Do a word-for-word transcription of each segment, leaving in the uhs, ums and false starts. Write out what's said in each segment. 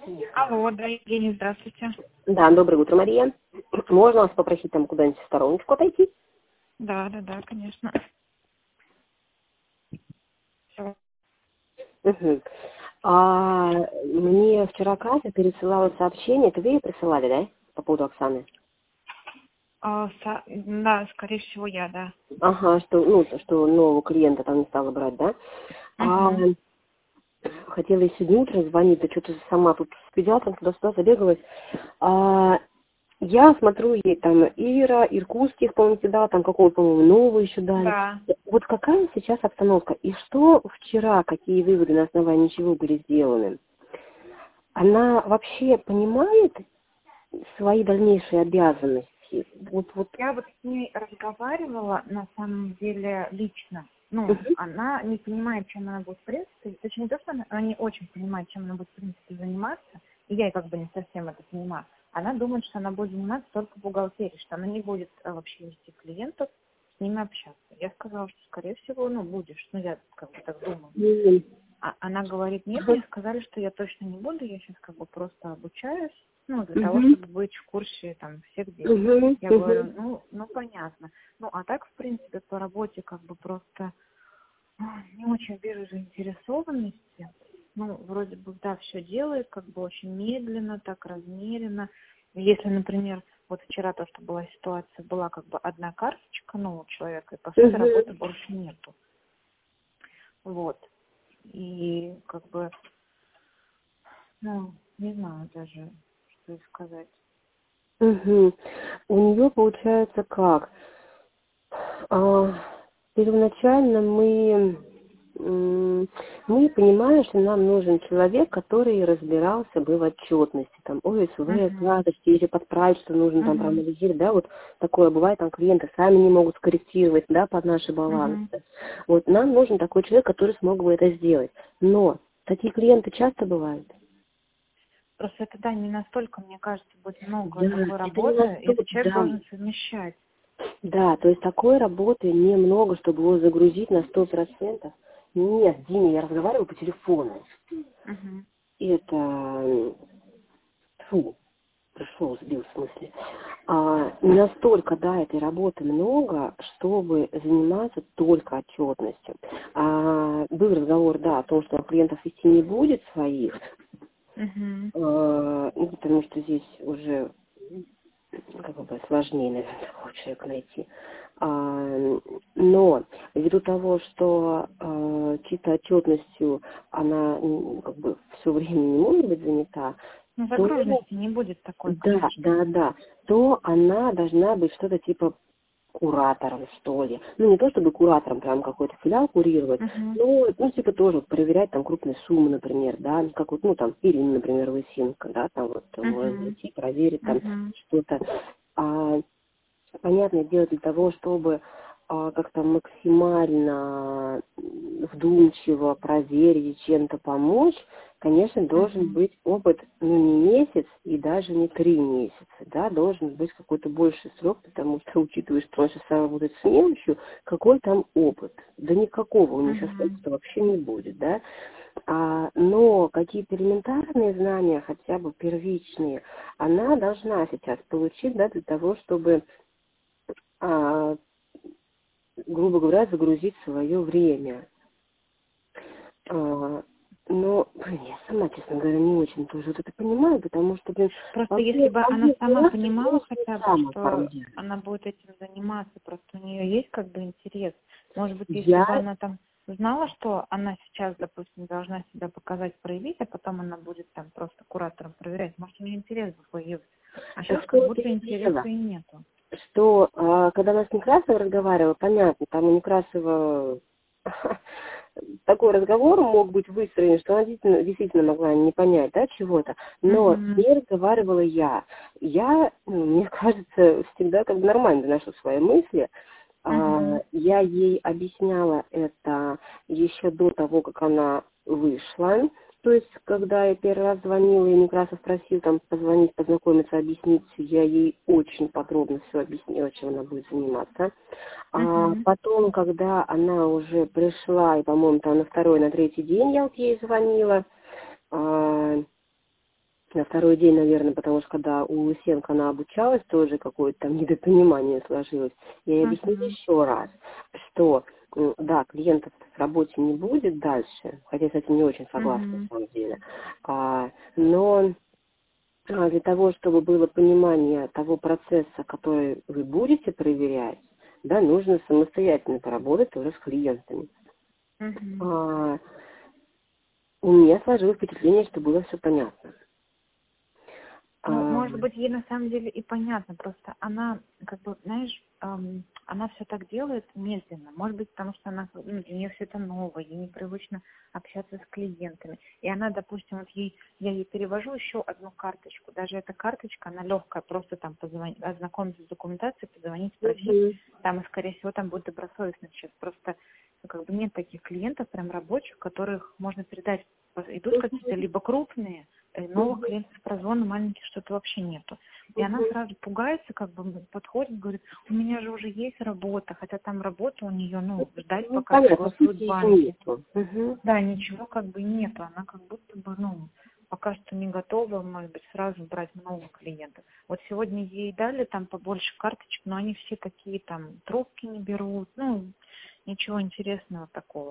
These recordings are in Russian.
Алло, да, Евгений, здравствуйте. Да, доброе утро, Мария. Можно вас попросить там куда-нибудь в стороночку отойти? Да, да, да, конечно. Всё. Угу. А, мне вчера Катя пересылала сообщение, это вы ей присылали, да, по поводу Оксаны? А, со- да, скорее всего, я, да. Ага, что, ну, что нового клиента там не стала брать, да? А, Угу. хотела ей сегодня утром звонить, да что-то сама тут с педиатром туда-сюда забегалась. А, я смотрю, ей там Ира, Иркутских, помните, да, там какого, по-моему, нового еще дали. Да. Вот какая сейчас обстановка? И что вчера, какие выводы на основании чего были сделаны? Она вообще понимает свои дальнейшие обязанности? Вот, вот. Я вот с ней разговаривала, на самом деле, лично. Ну, Мгм. она не понимает, чем она будет, в принципе, точнее, не то, что она, она не очень понимает, чем она будет, в принципе, заниматься, и я как бы не совсем это понимаю. Она думает, что она будет заниматься только бухгалтерией, что она не будет а, вообще вести клиентов, с ними общаться. Я сказала, что, скорее всего, ну, будешь. Ну, я как бы так думаю. Мгм. А она говорит, нет, Ага. мне сказали, что я точно не буду, я сейчас как бы просто обучаюсь, ну, для того, Мгм. чтобы быть в курсе там всех дел. Мгм. Я говорю, Мгм. ну, ну, понятно. Ну, а так, в принципе, по работе как бы просто ой, не очень вижу заинтересованности. Ну, вроде бы, да, все делает, как бы очень медленно, так размеренно. Если, например, вот вчера то, что была ситуация, была как бы одна карточка, ну, у человека, и, по сути, работы Мгм. больше нету. Вот. И как бы, ну, не знаю даже, что и сказать. Мгм. У нее получается как? А, первоначально мы, м, мы понимаем, что нам нужен человек, который разбирался бы в отчетности, там, ОСВ, Угу. святости, или подправить, что нужно там Угу. проанализировать, да, вот такое бывает, там клиенты сами не могут скорректировать, да, под наши балансы. Угу. Вот нам нужен такой человек, который смог бы это сделать. Но такие клиенты часто бывают. Просто это, да, не настолько, мне кажется, будет много Да, такой это не работы, и настолько, этот человек да. должен совмещать. Да, то есть такой работы немного, чтобы его загрузить на сто процентов. Нет, Диме, я разговариваю по телефону. Угу. И это... м, Фу, пришел, сбил в смысле. А, не настолько, да, этой работы много, чтобы заниматься только отчетностью. А, был разговор, да, о том, что клиентов вести не будет своих, Угу. а, ну, потому что здесь уже как бы сложнее, наверное, такого человека найти. А, но ввиду того, что а, чисто отчетностью она м, как бы все время не может быть занята, Ну, то загруженности не будет такой, да, конечно. да, да, то она должна быть что-то типа куратором, что ли. Ну, не то чтобы куратором прям какой-то филиал курировать, Угу. но, ну, типа тоже вот проверять там крупные суммы, например, да, как вот, ну, там, Ирина, например, Лысинка, да, там вот может Угу. зайти, проверить там Угу. что-то. А, понятное дело, для того, чтобы а, как-то максимально вдумчиво проверить, чем-то помочь, конечно, должен Угу. быть опыт, ну, не месяц и даже не три месяца, да, должен быть какой-то больший срок, потому что, учитывая, что он сейчас работает с мелочью, какой там опыт? Да никакого у него сейчас Угу. опыта вообще не будет, да. А, но какие-то элементарные знания, хотя бы первичные, она должна сейчас получить, да, для того, чтобы а, грубо говоря, загрузить свое время. А, но, блин, я сама, честно говоря, не очень тоже вот это понимаю, потому что, блин, Просто если вообще, бы она вообще, сама нас понимала конечно, хотя бы, сам что оформляет. она будет этим заниматься, просто у нее есть как бы интерес. Может быть, если бы Я, она там знала, что она сейчас, допустим, должна себя показать, проявить, а потом она будет там просто куратором проверять, может, у нее интерес бы появился. А сейчас так как то будто и интереса дело, и нету. что а, когда она с Некрасовой разговаривала, понятно, там у Некрасова такой разговор мог быть выстроен, что она действительно, действительно могла не понять, да, чего-то. Но с Угу. ней разговаривала я. Я, ну, мне кажется, всегда как бы нормально доношу свои мысли. А, Угу. я ей объясняла это еще до того, как она вышла. То есть, когда я первый раз звонила, и Некрасов просил там позвонить, познакомиться, объяснить, я ей очень подробно все объяснила, чем она будет заниматься. А Угу. потом, когда она уже пришла, и, по-моему, там на второй, на третий день я вот ей звонила, а, На второй день, наверное, потому что когда у Лысенко она обучалась, тоже какое-то там недопонимание сложилось. Я ей объяснила Uh-huh. еще раз, что да, клиентов в работе не будет дальше, хотя я с этим не очень согласна Uh-huh. на самом деле. А, но для того, чтобы было понимание того процесса, который вы будете проверять, да, нужно самостоятельно поработать уже с клиентами. Uh-huh. А, у меня сложилось впечатление, что было все понятно. Ну, А, может быть, ей на самом деле и понятно, просто она, как бы, знаешь, эм, она все так делает медленно. Может быть, потому что она, ну, для нее все это новое, ей непривычно общаться с клиентами. И она, допустим, вот ей, я ей перевожу еще одну карточку. Даже эта карточка, она легкая, просто там позвонить, ознакомиться с документацией, позвонить, спросить. угу. Там, и, скорее всего, там будет добросовестно сейчас. Просто, ну, как бы нет таких клиентов, прям рабочих, которых можно передать. Идут Угу. какие-то либо крупные, новых клиентов про звоны маленьких что-то вообще нету. И она Угу. сразу пугается, как бы подходит, говорит, у меня же уже есть работа, хотя там работа у нее, ну, ждать, Ну, пока понятно, согласуют сути еще банки. нету. Угу. Да, ничего как бы нету. Она как будто бы, ну, пока что не готова, может быть, сразу брать много клиентов. Вот сегодня ей дали там побольше карточек, но они все такие там, трубки не берут, ну, ничего интересного такого.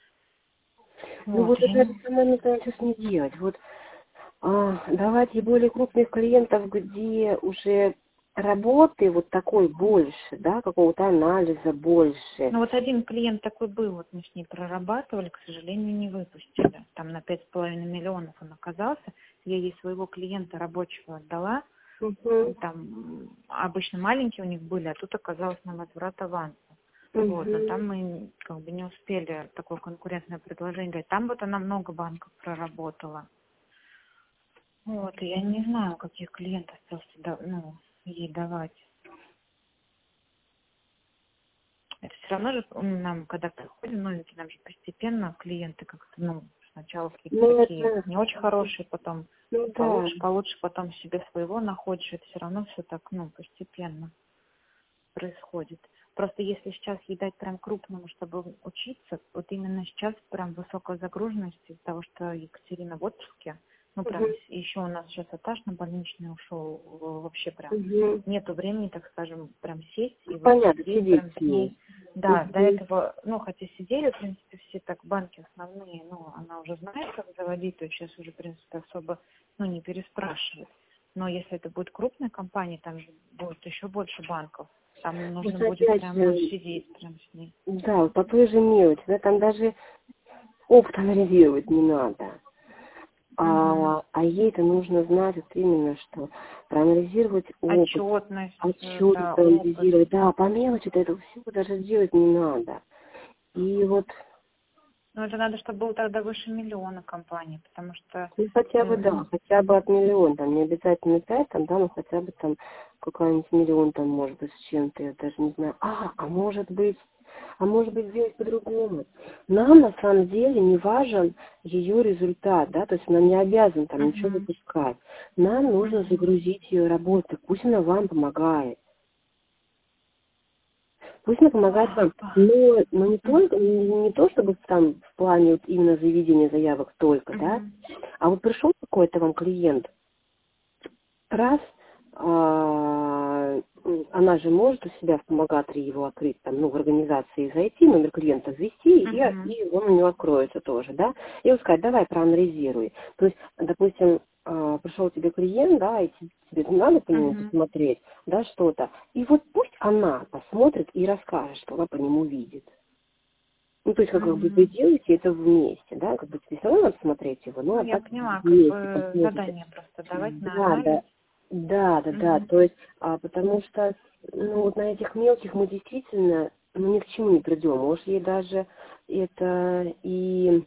Ну Вот, вот я это не... самое надо сейчас не делать. Вот а, давать ей более крупных клиентов, где уже работы вот такой больше, да, какого-то анализа больше. Ну вот один клиент такой был, вот мы с ней прорабатывали, к сожалению, не выпустили. Там на пять с половиной миллионов он оказался. Я ей своего клиента рабочего отдала. Угу. Там обычно маленькие у них были, а тут оказалось на возврат аванса. Вот, но Угу. там мы как бы не успели такое конкурентное предложение дать. Там вот она много банков проработала. Вот, и я не знаю, каких клиентов просто да, ну, ей давать. Это все равно же м, нам, когда приходим новенькие, нам же постепенно клиенты как-то, ну, сначала какие-то Ну такие это, не очень хорошие, потом ну да. получше, получше, потом себе своего находишь. Это все равно все так, ну, постепенно происходит. Просто если сейчас ей дать прям крупному, чтобы учиться, вот именно сейчас прям высокая загруженность из-за того, что Екатерина в отпуске, ну прям Угу. еще у нас сейчас этаж на больничный ушел, в- вообще прям Угу. нету времени, так скажем, прям сесть и вот Понятно, сидеть сидеть прям с с ней. ней. Да, до Угу. этого, ну хотя сидели, в принципе, все так банки основные, ну она уже знает, как заводить, то есть сейчас уже, в принципе, особо, ну не переспрашивает. Но если это будет крупная компания, там же будет еще больше банков. Там нужно Вот будет опять прям, ну, же, сидеть прям с ней. да, вот по той же мелочи, да, там даже опыт анализировать не надо. Угу. А, а ей-то нужно знать вот именно, что проанализировать опыт, Отчетность, э, отчеты да, опыт. проанализировать. Да, по мелочи-то этого всего даже делать не надо. И вот, Но это надо, чтобы был тогда выше миллиона компаний, потому что, ну, хотя бы, э, да, ну, хотя бы от миллиона, там, не обязательно пять, там, да, но хотя бы там какой-нибудь миллион, там, может быть, с чем-то, я даже не знаю. А, а может быть, а может быть сделать по-другому. Нам на самом деле не важен ее результат, да, то есть она не обязана там ничего угу, выпускать. Нам нужно угу. загрузить ее работу, пусть она вам помогает. Пусть она помогает вам, но, но не только, не, не то, чтобы там в плане вот именно заведения заявок только, да, Угу, а вот пришел какой-то вам клиент, раз, а, она же может у себя в помогаторе его открыть, там, ну, в организации зайти, номер клиента ввести, и, угу, и он у него откроется тоже, да, и вот сказать, давай проанализируй. То есть, допустим, а, пришел тебе клиент, да, и тебе, тебе надо по нему угу, посмотреть, да, что-то, и вот пусть она посмотрит и расскажет, что она по нему видит. Ну, то есть, как, как бы вы угу. делаете это вместе, да, как бы тебе все равно надо смотреть его, но Ну, а я так поняла, как вместе бы посмотрите. задание просто давать на Да, анализ. да, да, да, да, Угу, то есть, а, потому что, ну, вот на этих мелких мы действительно, ну, ни к чему не придем, может, ей даже это и,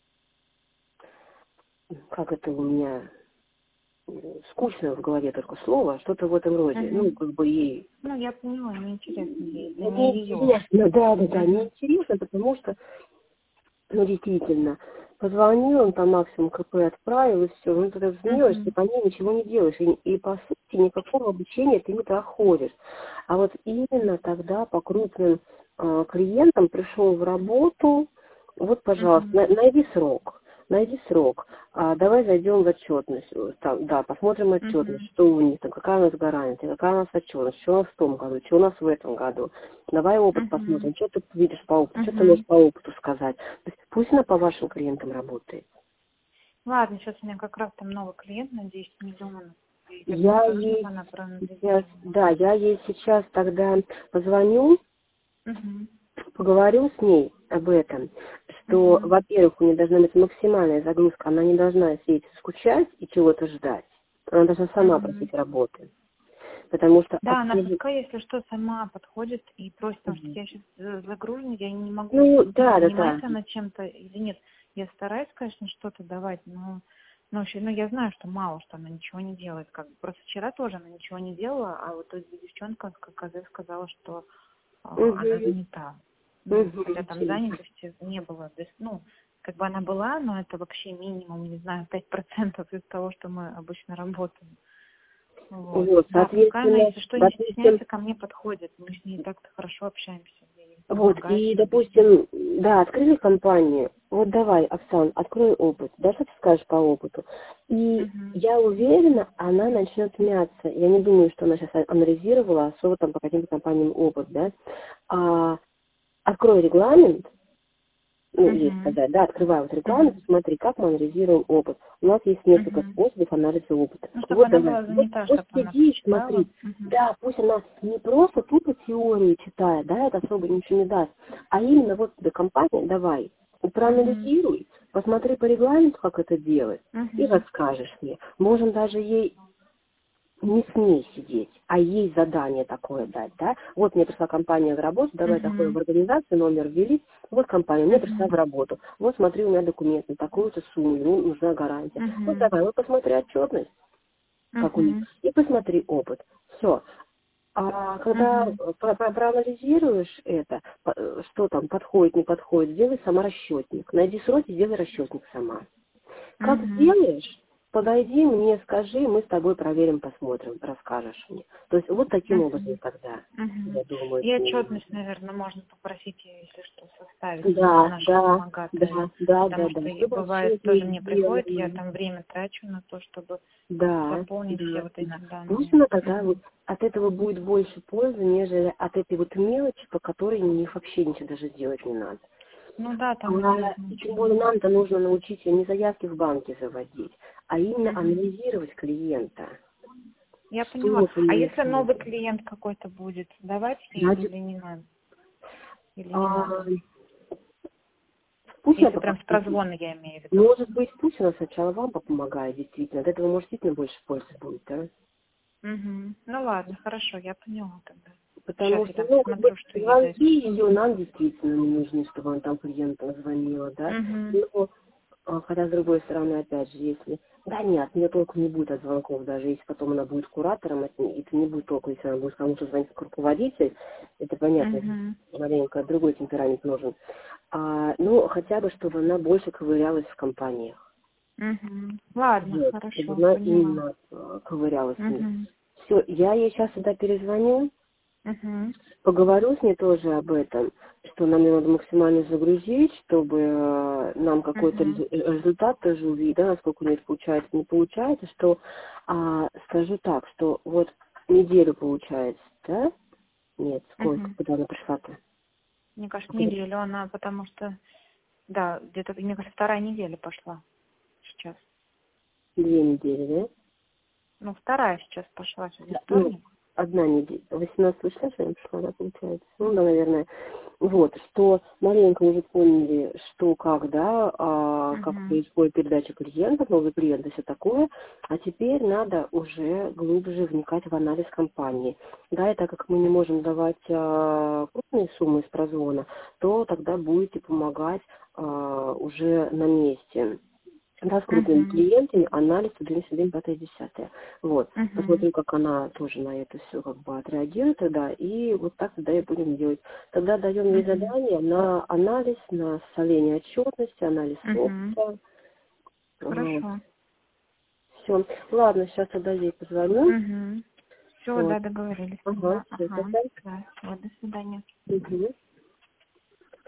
как это у меня, м, скучно в голове только слово, что-то в этом роде, ну, угу. как бы ей Ну, я поняла, неинтересно ей, это не ее. неинтересно, да, да, да, Угу, неинтересно, потому что, ну, действительно, позвонил, он там максимум КП отправил, и все. Ну, тогда звонишь, ты угу, по ней ничего не делаешь. И, и, по сути, никакого обучения ты не проходишь. А вот именно тогда по крупным э, клиентам пришел в работу, вот, пожалуйста, угу, на- найди срок. найди срок, а, давай зайдем в отчетность, там, да, посмотрим отчетность, Мгм. что у них там, какая у нас гарантия, какая у нас отчетность, что у нас в том году, что у нас в этом году. Давай опыт Мгм. посмотрим, что ты видишь по опыту, что ты можешь Мгм. по опыту сказать. То есть пусть она по вашим клиентам работает. Ладно, сейчас у меня как раз там новый клиент, надеюсь, миллион. И я Я посмотрю, чтобы ей она сейчас, проанализировала. да, я ей сейчас тогда позвоню, Угу. поговорю с ней об этом, что, Угу. во-первых, у нее должна быть максимальная загрузка, она не должна сидеть скучать и чего-то ждать. Она должна сама Угу. просить работы. Потому что Да, она обслуживать... пускай, если что, сама подходит и просит, потому что Мгм. я сейчас загружена, я не могу, Ну, ну, да, да, да. занимается она чем-то или нет. Я стараюсь, конечно, что-то давать, но, но вообще, ну, я знаю, что мало, что она ничего не делает. Как бы. Просто вчера тоже она ничего не делала, а вот эта девчонка, как Азэ, сказала, что а, она Угу. занята. Ну, хотя Угу. там занятости не было. То есть, ну, как бы она была, но это вообще минимум, не знаю, пять процентов из того, что мы обычно работаем. Вот. Вот, Да, пускай она, соответственно, если что, не допустим, стесняется, ко мне подходит. Мы с ней так-то хорошо общаемся. Я ей вот, помогаю, и, все объясняю. допустим, да, открыли компанию, вот давай, Оксан, открой опыт, да, что ты скажешь по опыту? И Угу. я уверена, она начнет мяться. Я не думаю, что она сейчас анализировала особо там по каким-то компаниям опыт, да. А, открой регламент, ну, есть Угу. сказать, да, открывай вот регламент, Угу. смотри, как мы анализируем опыт. У нас есть несколько Угу. способов анализа опыта. Ну, чтобы Вот она давай, была вот, занята, вот чтобы она сиди и почитала. смотри. Угу. Да, пусть она не просто тупо теорию читает, да, это особо ничего не даст, а именно вот тебе компания, давай, Угу. проанализируй, посмотри по регламенту, как это делать, и Угу. расскажешь мне. Можем даже ей не с ней сидеть, а ей задание такое дать, да. Вот мне пришла компания в работу, давай такое в Угу. организацию, номер ввели, вот компания, мне пришла в Угу. работу, вот смотри, у меня документы, такую-то сумму, ну, нужна гарантия. Вот Угу. давай, вот посмотри отчетность, как у них, Угу. и посмотри опыт. Все. А когда Угу. про- про- проанализируешь это, по- э, что там подходит, не подходит, сделай сама расчетник. Найди сроки, сделай расчетник сама. Как Угу. сделаешь, подойди мне, скажи, мы с тобой проверим, посмотрим, расскажешь мне. То есть вот таким образом Угу. тогда, Угу. я думаю, И с ней. отчетность, наверное, можно попросить ее, если что, составить, если Да, наша да, вспомогательная. да, да, да, Потому да. что и Чтобы бывает, отчет тоже не мне приходит, я сделали. там время трачу на то, чтобы Да, заполнить все да, вот да. эти Пусть данные. она тогда вот Мгм. от этого будет больше пользы, нежели от этой вот мелочи, по которой них вообще ничего даже делать не надо. Ну да, А там делать и тем ничего не более надо. нам-то нужно научить ее не заявки в банке заводить, а именно Мгм. анализировать клиента. Я поняла. Что по А нему если новый смотрит. клиент какой-то будет, давать ей Значит, или не надо? Или не а, надо? пусть она Если пока прям с прозвона я имею в виду. может быть, пусть она сначала вам помогает, действительно. От этого, может, действительно больше пользы будет, да? Угу. Ну ладно, хорошо, я поняла тогда. Сейчас Потому я что, там ну, как бы, посмотрю, что ей дать. звонки ее нам действительно не нужны, чтобы она там клиентам звонила, да. Угу. Но, а, хотя, с другой стороны, опять же, если... Да нет, мне толку не будет от звонков, даже если потом она будет куратором, от нее, это не будет толку, если она будет кому-то звонить как руководитель, это понятно, Угу. маленько другой темперамент нужен. А, ну, хотя бы, чтобы она больше ковырялась в компаниях. Угу. Ладно, Вот, чтобы хорошо, она поняла. именно а, ковырялась в них. Угу. Все, я ей сейчас сюда перезвоню, Угу. поговорю с ней тоже об этом, что нам ее надо максимально загрузить, чтобы э, нам какой-то Угу. резу- э, результат тоже увидеть, да, насколько у нее это получается, не получается, что, а, скажу так, что вот неделю получается, да? Нет, сколько, Угу. когда она пришла-то? Мне А кажется, когда- неделю она, потому что, да, где-то, мне кажется, вторая неделя пошла сейчас. Две недели, да? Ну, вторая сейчас пошла, сегодня Да, ну, вторник. одна неделя. восемнадцатого числа сегодня пришла, да, получается? Ну, да, наверное. Вот, что маленько уже поняли, что как, да, а, как Угу. происходит передача клиентов, новый клиент и все такое, а теперь надо уже глубже вникать в анализ компании. Да, и так как мы не можем давать а, крупные суммы из прозвона, то тогда будете помогать а, уже на месте. Да, с крупными Угу. клиентами, анализ, один, один, пятое, десятое. Вот. Угу. Посмотрю, как она тоже на это все как бы отреагирует тогда, и вот так тогда и будем делать. Тогда даем ей Угу. задание на анализ, на составление отчетности, анализ Угу. опыта. Вот. Хорошо. Все. Ладно, сейчас тогда ей позвоню. Угу. Все, Вот. да, договорились. Ага, Ага, все, ага. Да, вот, до свидания. тогда.